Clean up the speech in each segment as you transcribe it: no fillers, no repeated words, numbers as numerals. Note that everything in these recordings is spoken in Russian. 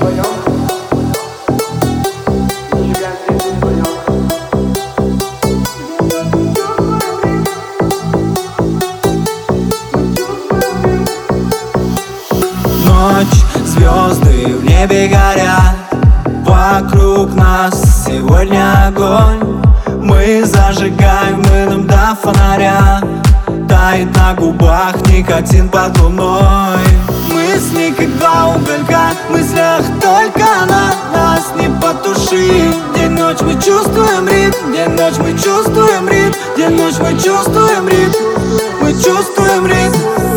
Ночь, звезды в небе горят, вокруг нас сегодня огонь. Мы зажигаем дым до фонаря, тает на губах никотин под луной. Мысли как два уголька, в мыслях только она. Нас не потуши. День-ночь мы чувствуем ритм, день-ночь мы чувствуем ритм, день-ночь мы чувствуем ритм, мы чувствуем ритм.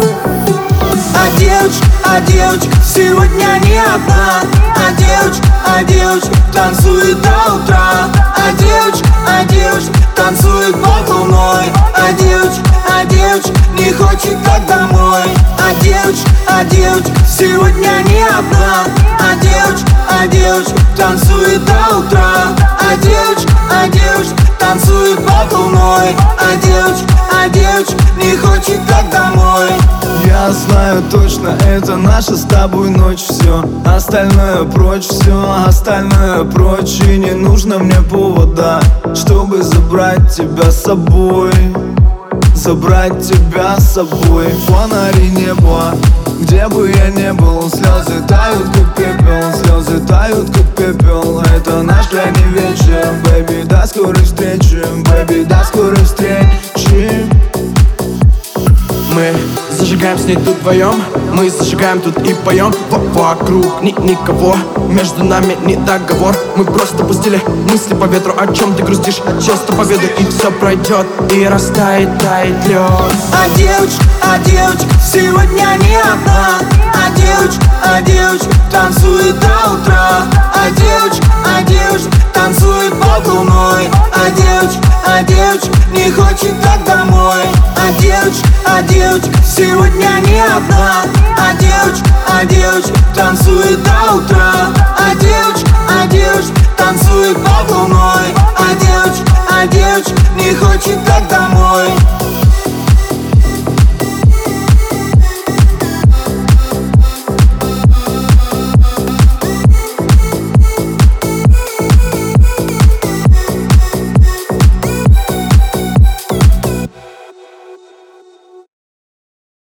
А девочка сегодня не одна. А девочка танцует до утра. А девочка танцует под луной. А девочка не хочет так домой. А девочка сегодня не одна. А девочка танцует до утра. А девочка танцует под луной. А девочка не хочет так домой. Я знаю точно, это наша с тобой ночь. Все остальное прочь, все остальное прочь. И не нужно мне повода, чтобы забрать тебя с собой. Забрать тебя с собой. Фонари неба, где бы я ни был. Слезы тают как пепел, слезы тают как пепел. Это наш крайний вечер, бэби, до скорой встречи. Бэби, до скорой встречи. Мы зажигаем с ней тут вдвоем, мы зажигаем тут и поем. Вокруг никого, между нами не договор. Мы просто пустили мысли по ветру. О чем ты грустишь, часто поведу, и все пройдет, и растает, тает лед. А девочка сегодня не одна. А девочка танцует до утра. А девочка танцует под луной. А девочка не хочет так домой. А девочка сегодня не одна. А девочка танцует до утра.